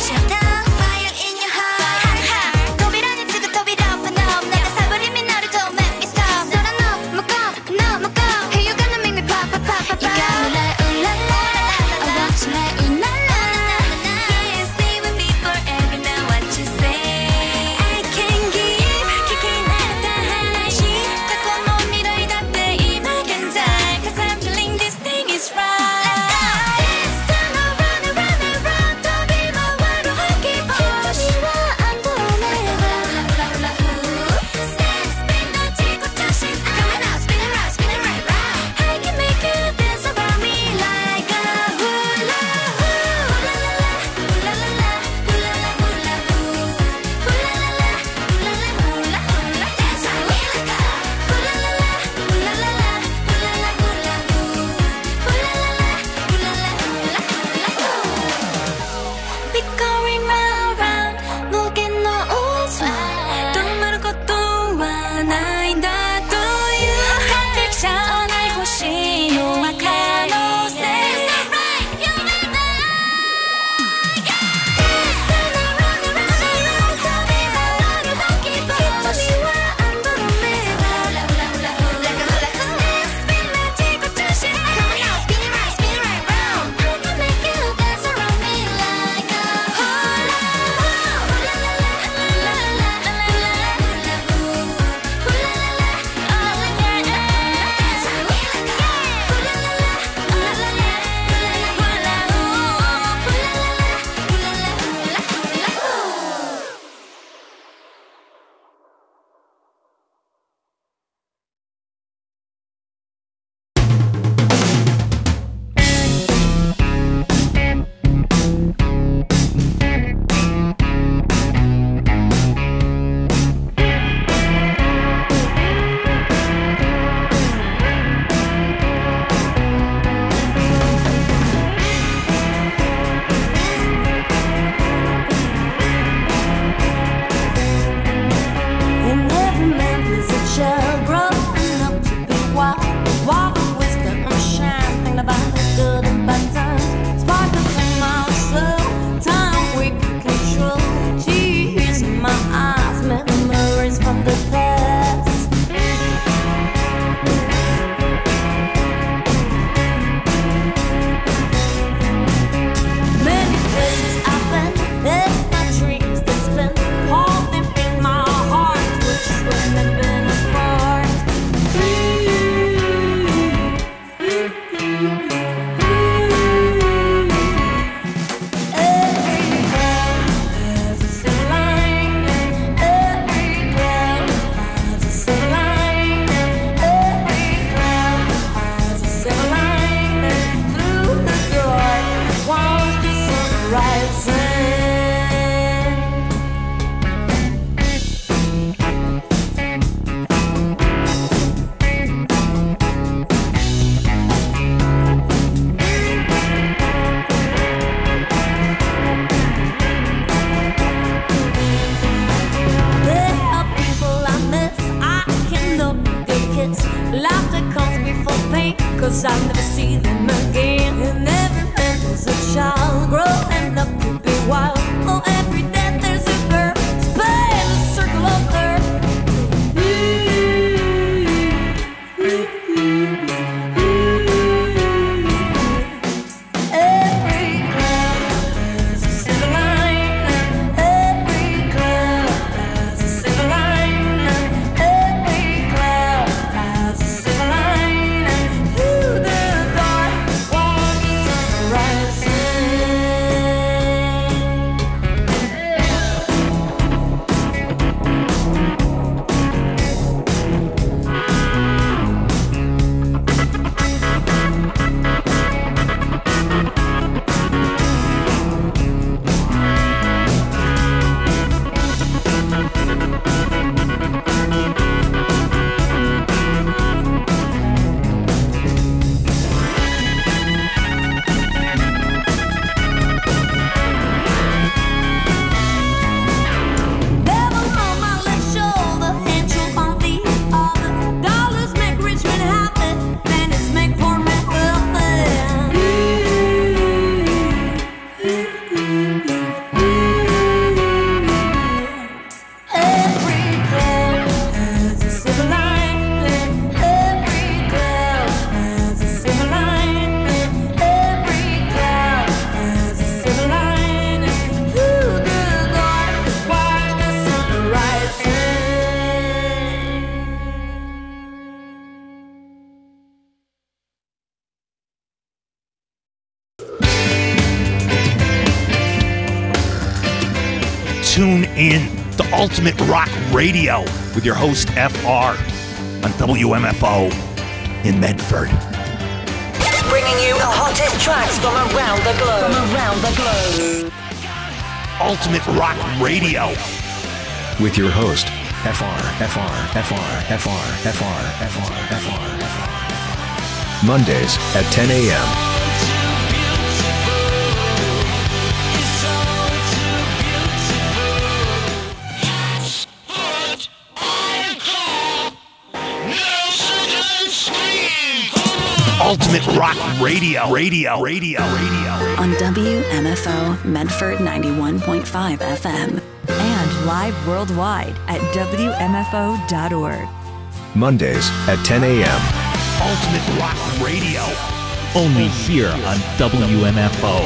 Let's go! Let's turn around, around, around. 飛び回る tune in to Ultimate Rock Radio with your host, FR, on WMFO in Medford. Bringing you the hottest tracks from around the globe. Ultimate Rock Radio with your host, FR. Mondays at 10 a.m. Ultimate Rock Radio. On WMFO Medford 91.5 FM. And live worldwide at WMFO.org. Mondays at 10 a.m. Ultimate Rock Radio. Only here on WMFO.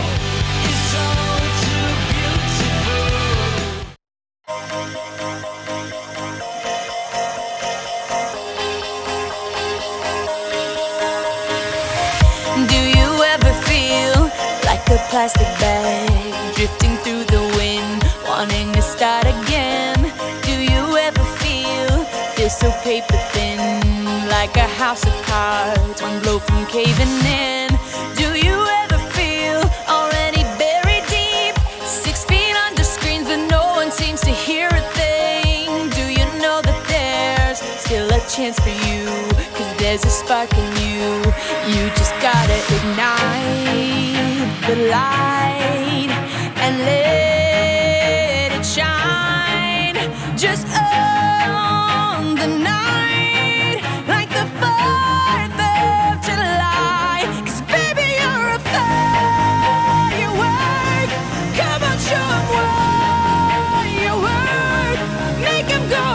Plastic bag drifting through the wind, wanting to start again. Do you ever feel so paper thin, like a house of cards, one blow from caving in? Do you ever feel already buried deep, 6 feet under screens, but no one seems to hear a thing? Do you know that there's still a chance for you, 'cause there's a spark in you? You just gotta ignite the light and let it shine just on the night, like the 4th of July. 'Cause baby, you're a firework. Come on, show 'em what you work. Make 'em go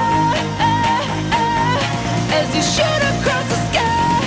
as you shoot across the sky.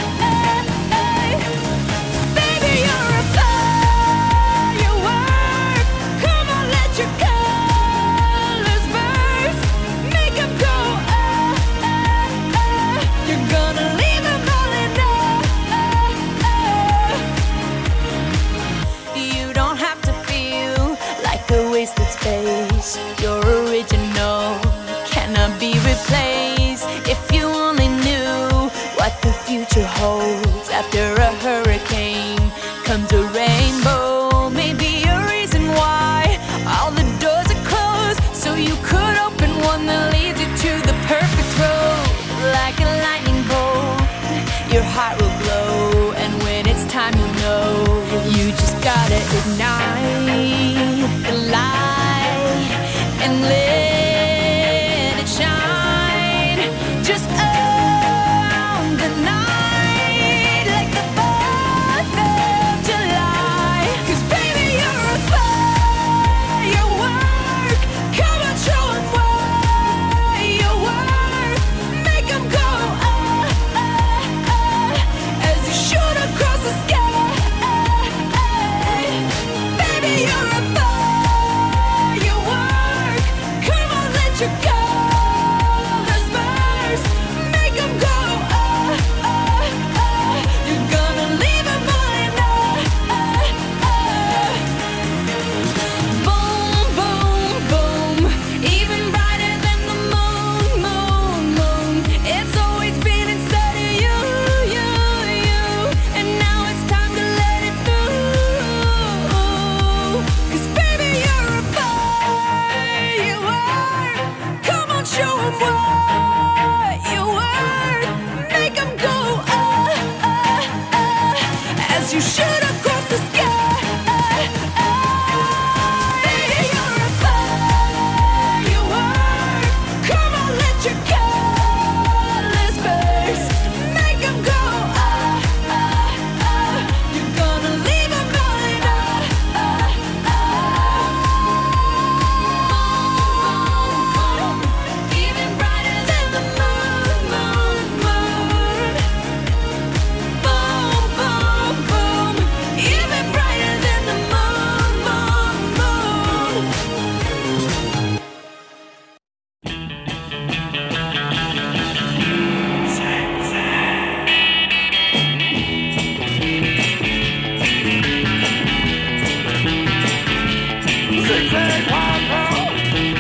Space, your original cannot be replaced. If you only knew what the future holds, after a hurricane comes a rainbow. Maybe a reason why all the doors are closed, so you could open one that leads you to the perfect road. Like a lightning bolt, your heart will glow, and when it's time, you'll know. You just gotta ignite the light and let it shine just on the night, like the 4th of July. 'Cause baby, you're a firework. Come on, show 'em what you work. Make 'em go as you shoot across the sky. Baby, you're a firework. Come on, let your colors burst. Make 'em go you're gonna leave 'em all in boom, boom, boom. Even brighter than the moon, moon, moon. It's always been inside of you, you, you. And now it's time to let it through. 'Cause baby, you're a firework. Come on, show 'em what you worth. Make 'em go as you shoot across the sky. Baby, you're a firework. Come on, let your colors burst. Make 'em go you're gonna leave 'em all in even brighter than the moon, moon, moon. Boom, boom, boom. Even brighter than the moon, moon, moon. Six, eight, one, two.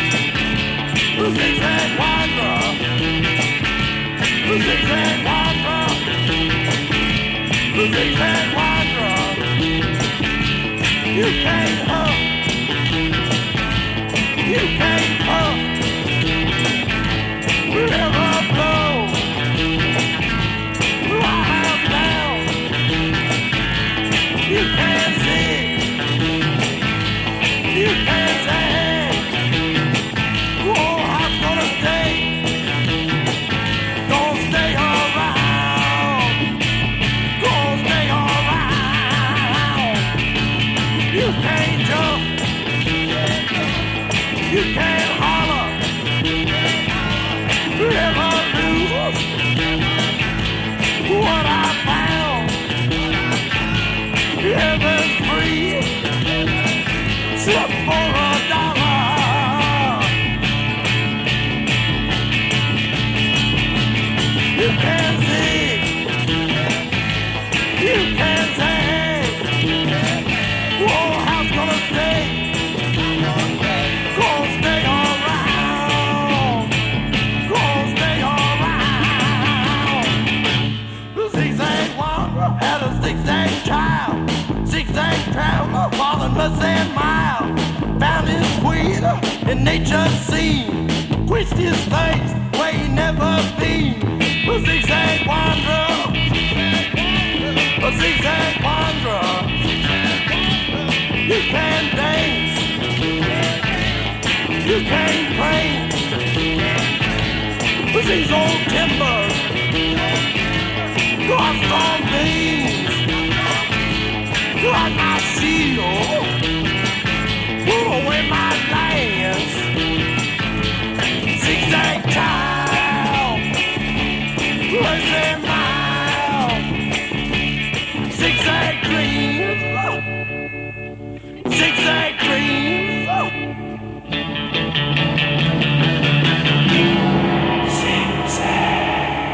In nature's scene, twist his face where he never been. A zigzag wanderer, a zigzag wanderer. You can dance, you can praise. With these old timbers, got strong beams, like my shield. Pull away my lance. Zigzag child, lazy mile. Zigzag dreams, zigzag dreams. Zigzag.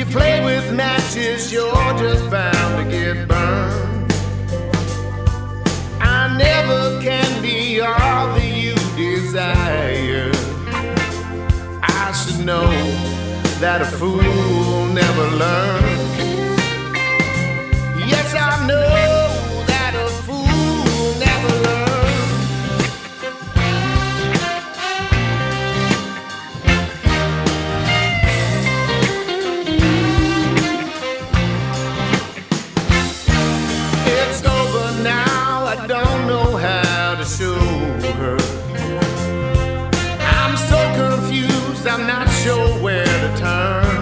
you play with matches, you're just bound to get burned. I never can be all that you desire. I should know that a fool never learns. Yes, I know that a fool never learns. It's over now, I don't know how to show her. I'm so confused, I'm not sure where to turn.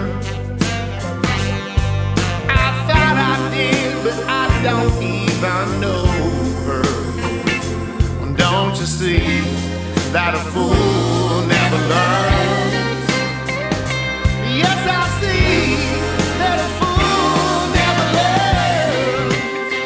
I thought I did, but I don't even know her. Don't you see that a fool never learns? Yes, I see that a fool never learns.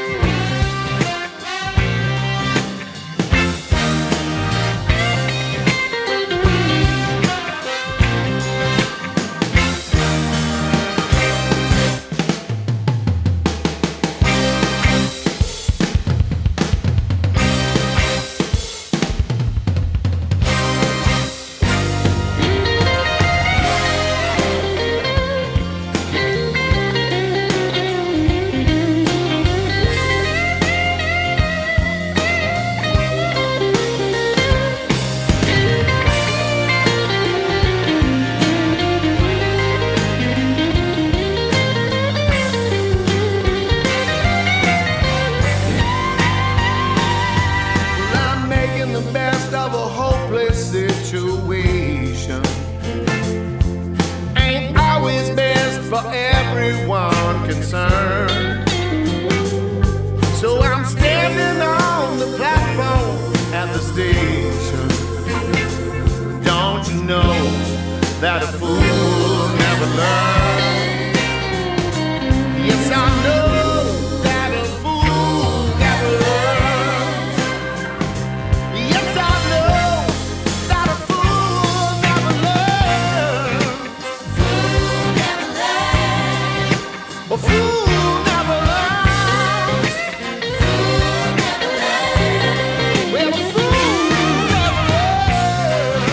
That a fool never learns. Yes, I know that a fool never learns. Yes, I know that a fool never learns. Fool never learns. A fool never learns. Fool never learns. Well, a fool never learns.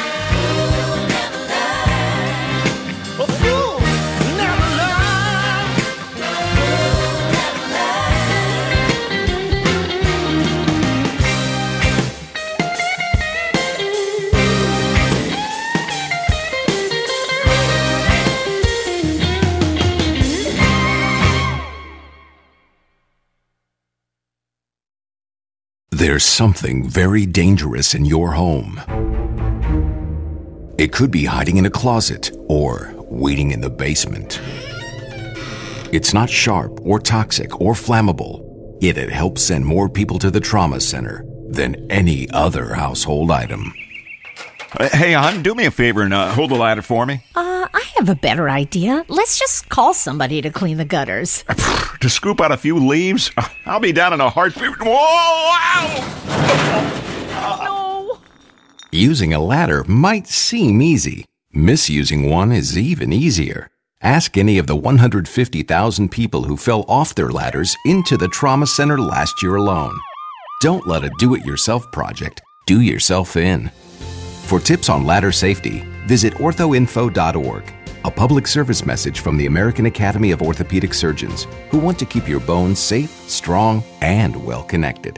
A fool never learns. There's something very dangerous in your home. It could be hiding in a closet or waiting in the basement. It's not sharp or toxic or flammable, yet it helps send more people to the trauma center than any other household item. Hey, hon, do me a favor and hold the ladder for me. I have a better idea. Let's just call somebody to clean the gutters. To scoop out a few leaves? I'll be down in a heartbeat. Whoa! Ow! No. Using a ladder might seem easy. Misusing one is even easier. Ask any of the 150,000 people who fell off their ladders into the trauma center last year alone. Don't let a do-it-yourself project do yourself in. For tips on ladder safety, visit orthoinfo.org, a public service message from the American Academy of Orthopedic Surgeons, who want to keep your bones safe, strong, and well-connected.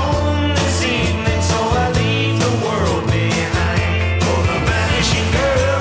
Girl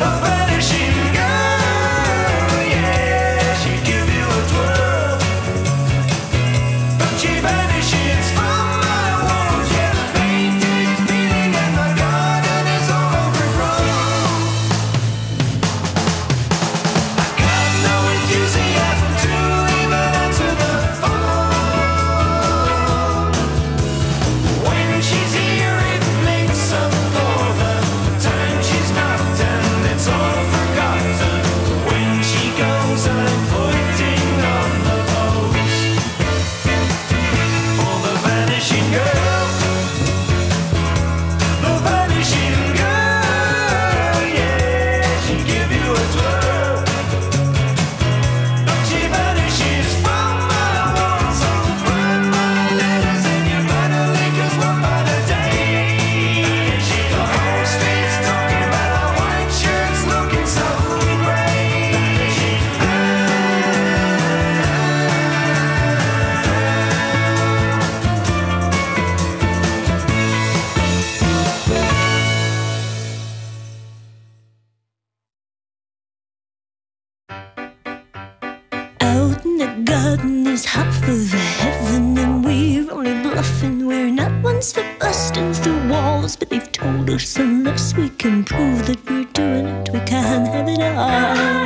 garden is half of heaven, and we're only bluffing. We're not ones for busting through walls, but they've told us unless we can prove that we're doing it, we can't have it all.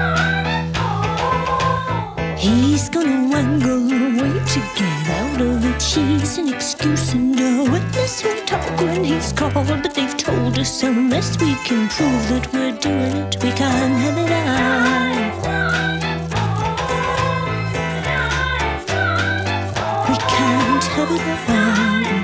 He's gonna wangle away to get out of it. She's an excuse and a witness who'll talk when he's called, but they've told us unless we can prove that we're doing it, we can't have it all. We can't have it all.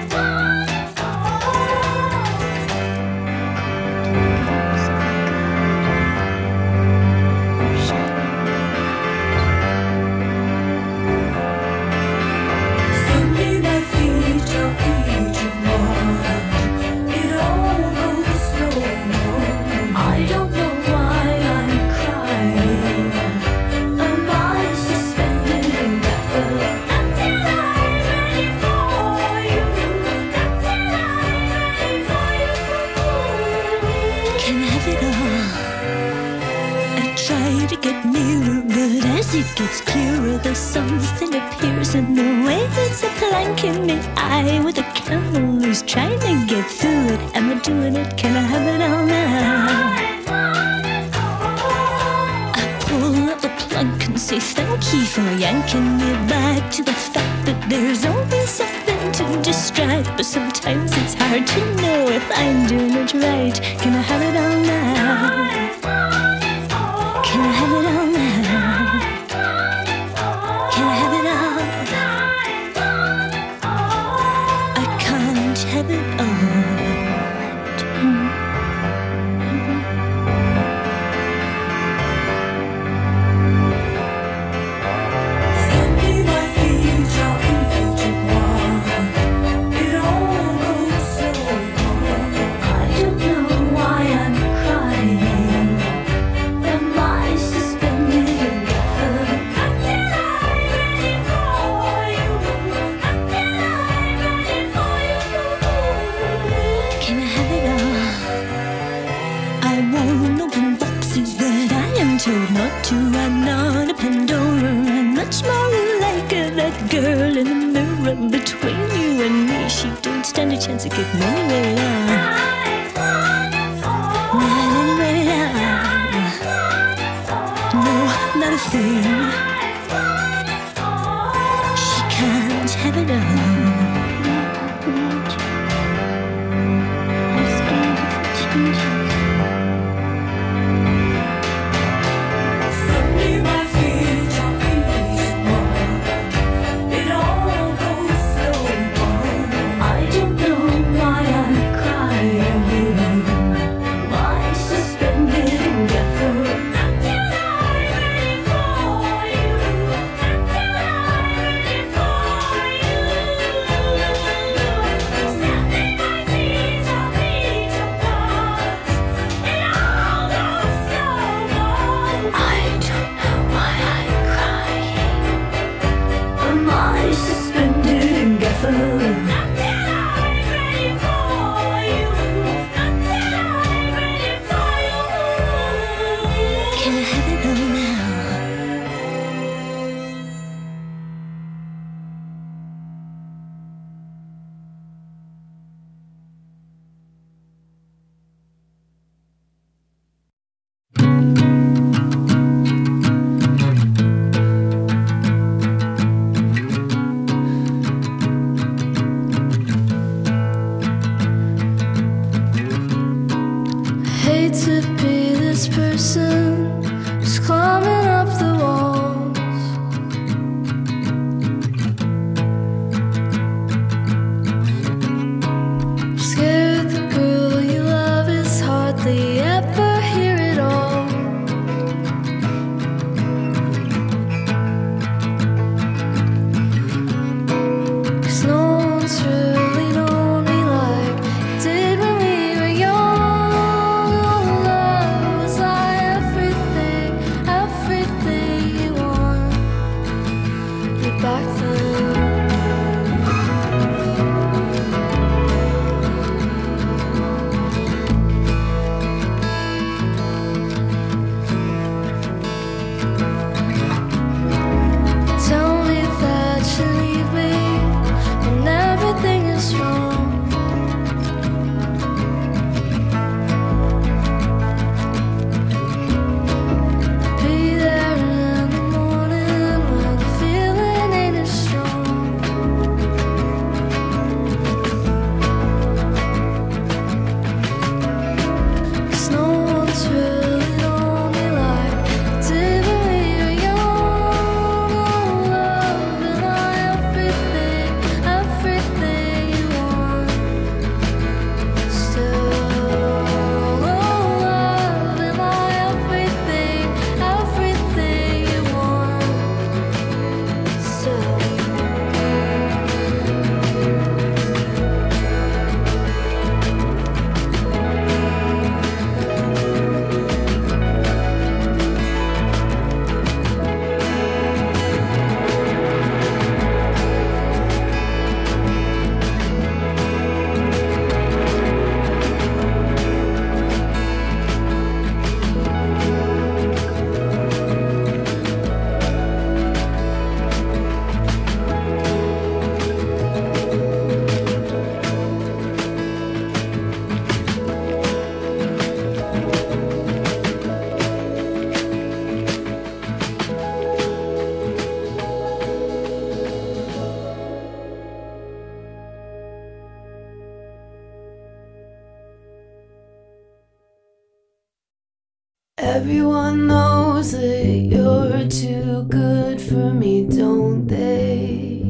It gets clearer, though something appears in the way. It's a plank in the eye with a camel who's trying to get through it. Am I doing it? Can I have it all now? I pull up the plank and say thank you for yanking me back to the fact that there's always something to distract. But sometimes it's hard to know if I'm doing it right. Can I have it all now? Can I have it all now? Have it all. I'm not a Pandora. I'm much more like that girl in the mirror between you and me. She don't stand a chance to get me anywhere now. Not anywhere now. No, not a thing. She can't have it all. Can I have it all now? Hate to be this person who's climbing up the walls. Scared the girl you love is hardly ever hear it all. Cause no one's really known me like you did when we were young. Was I everything, everything you wanted back then? Tell me that you need me when everything is wrong. Be there in the morning when the feeling ain't as strong. Cause no one's really known me like you did when we were young. Love, am I everything, everything you want? Still, love, am I everything, everything you want? Still. Everyone knows that you're too good for me, don't they?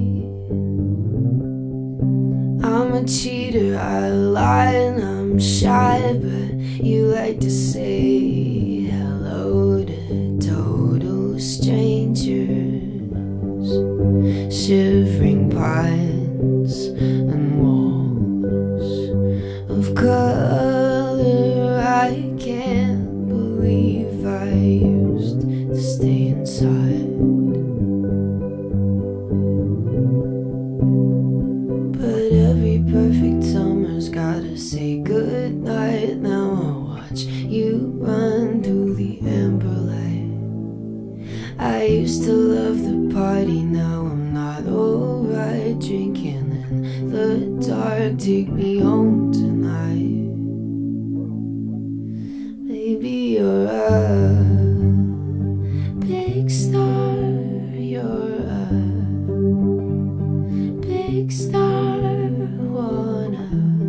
I'm a cheater, I lie and I'm shy, but you like to say hello to total strangers. Shivering pines and walls of color, I can't believe I used to stay inside. But every perfect summer's gotta say goodnight. Now I'll watch you run through the amber light. I used to love the party, now I'm not alright. Drinking in the dark, take me home tonight. Baby, you're a big star, you're a big star. Wanna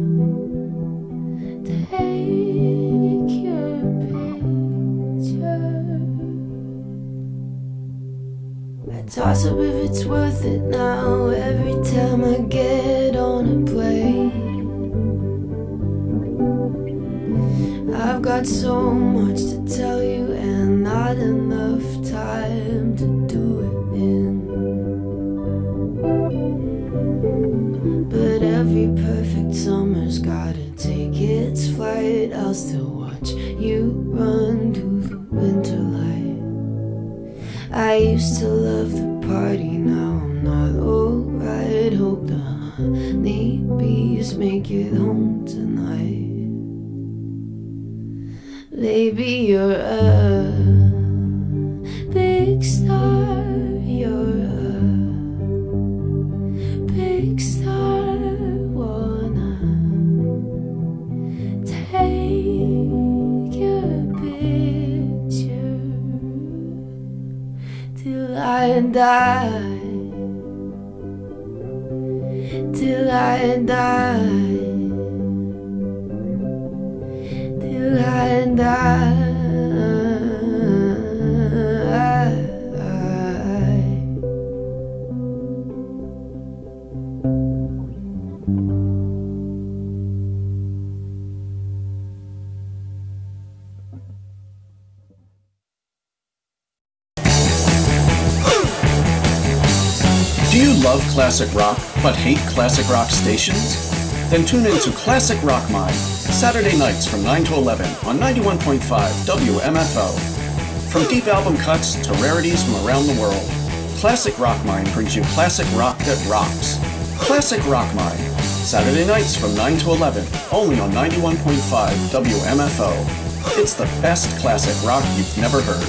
take your picture. I toss up if it's worth it now every time I get on a plane. I've got so much to tell you and not enough time to do it in. But every perfect summer's gotta take its flight. I'll still watch you run through the winter light. I used to love the party, now I'm not alright. Hope the honey bees make it home tonight. Baby, you're a die, till I die, till I die. Do you love classic rock, but hate classic rock stations? Then tune in to Classic Rock Mine, Saturday nights from 9 to 11 on 91.5 WMFO. From deep album cuts to rarities from around the world, Classic Rock Mine brings you classic rock that rocks. Classic Rock Mine, Saturday nights from 9 to 11, only on 91.5 WMFO. It's the best classic rock you've never heard.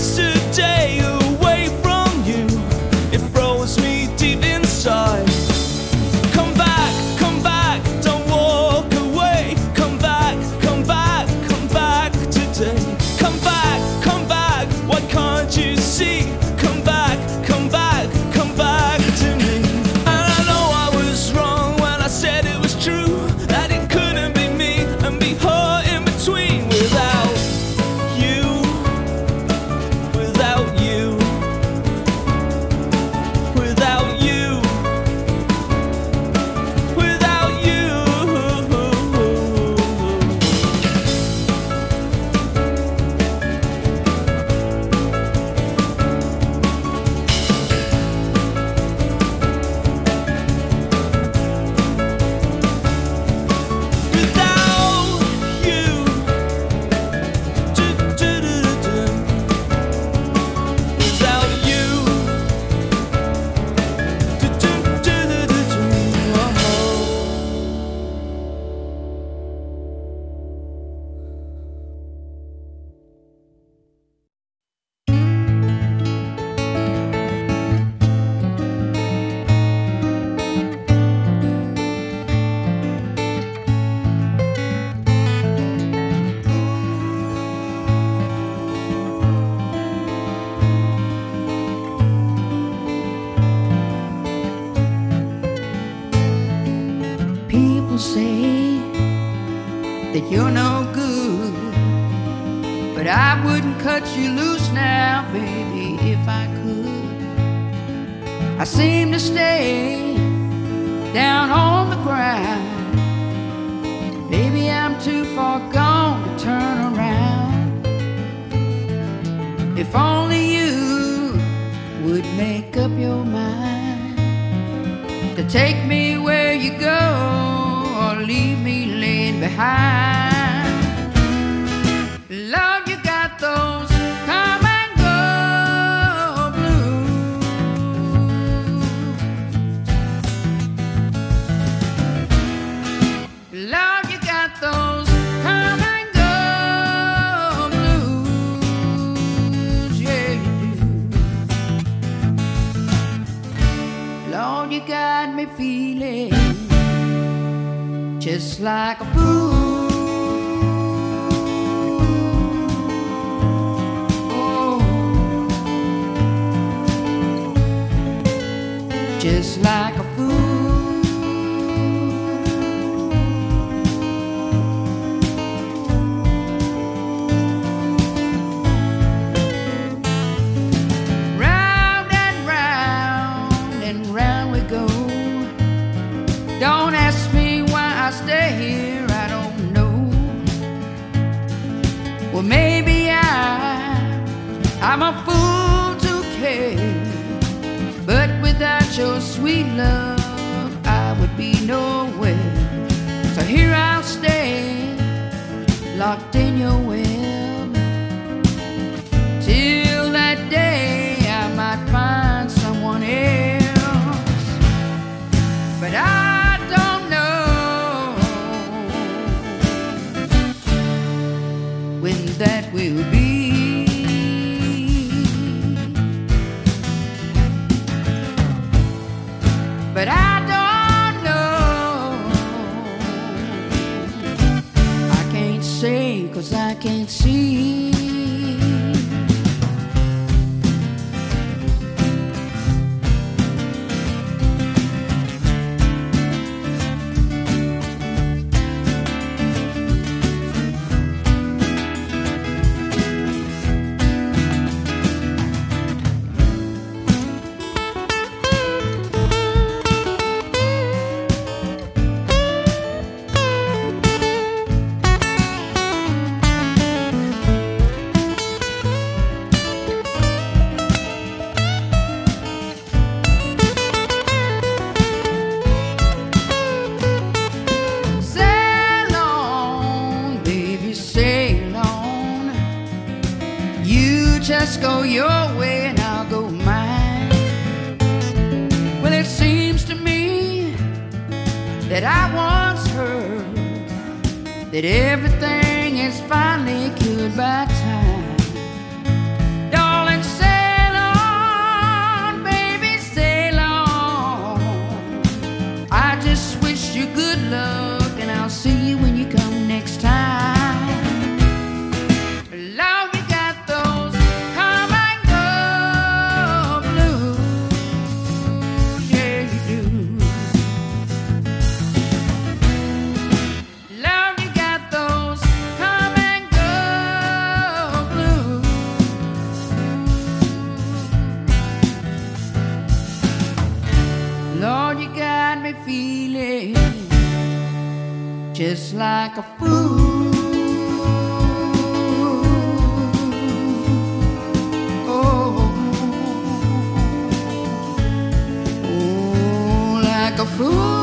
yesterday away from you, it froze me deep inside. Come back, don't walk away. Come back today. Come back, why can't you see? Come back to me. And I know I was wrong when I said it was true, that it couldn't be me and be her in between. Without you, without you, without you, without you. People say that you're no good, but I wouldn't cut you loose now, baby, if I could. I seem to stay down on the ground. Maybe I'm too far gone to turn around. If only you would make up your mind to take me where you go, or leave me laying behind. Lord, you got those come and go blues. Lord, you got those come and go blues. Yeah, you do. Lord, you got me feeling just like a fool. Oh, just like a fool. Round and round we go. Don't ask me why I stay here, I don't know. Well, maybe I'm a fool to care, but without your sweet love, I would be nowhere. So here I'll stay, locked in your web, till that day I might find someone else. But I don't know when that will be. But I don't know. I can't say 'cause I can't see. Just go your way and I'll go mine. Well, it seems to me that I once heard that everything is finally cured by time. just like a fool. Like a fool.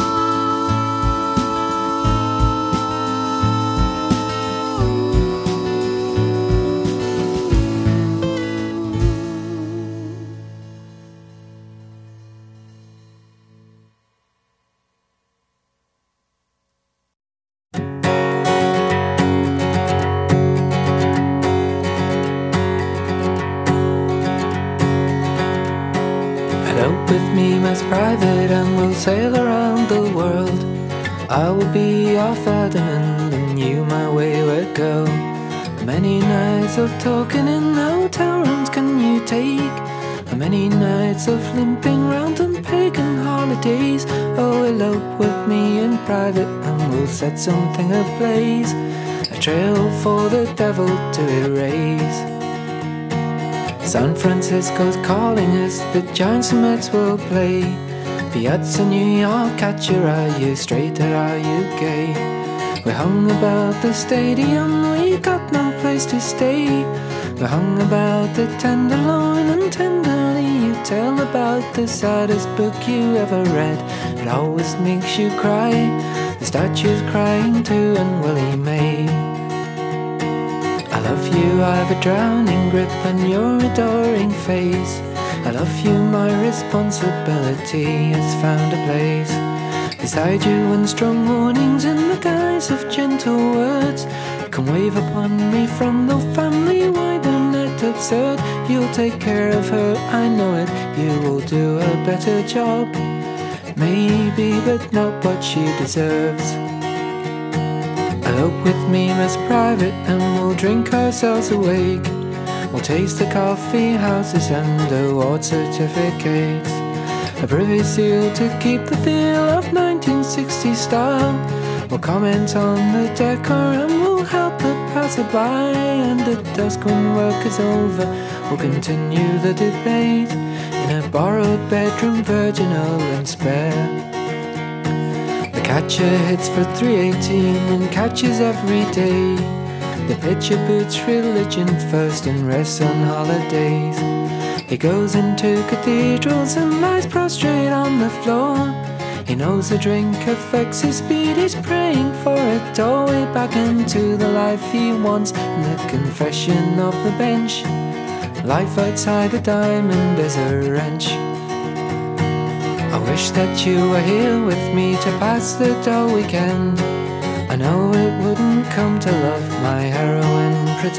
With me, Miss Private, and we'll sail around the world. I will be your Ferdinand, and you my wayward girl. How many nights of talking in hotel rooms can you take? How many nights of limping round on pagan holidays? Oh, elope with me in private, and we'll set something ablaze, a trail for the devil to erase. San Francisco's calling us, the Giants and Mets will play. Piazza New York, catcher, are you straight or are you gay? We hung about the stadium, we got no place to stay. We hung about the Tenderloin, and tenderly you tell about the saddest book you ever read. It always makes you cry, the statue's crying too, and Willie May. I love you, I've a drowning grip on your adoring face. I love you, my responsibility has found a place beside you, and strong warnings in the guise of gentle words can wave upon me from the family wide and net absurd. You'll take care of her, I know it, you will do a better job, maybe, but not what she deserves. Elope with me, Miss Private, and we'll drink ourselves awake. We'll taste the coffee houses and award certificates, a privy seal to keep the feel of 1960s style. We'll comment on the decor and we'll help the passerby, and at dusk when work is over we'll continue the debate in a borrowed bedroom, virginal and spare. The catcher hits for 318 and catches every day. The pitcher boots religion first and rests on holidays. He goes into cathedrals and lies prostrate on the floor. He knows the drink affects his speed, he's praying for a doorway back into the life he wants in the confession of the bench. Life outside the diamond is a wrench. I wish that you were here with me to pass the dull weekend. I know it wouldn't come to love my heroine pretend.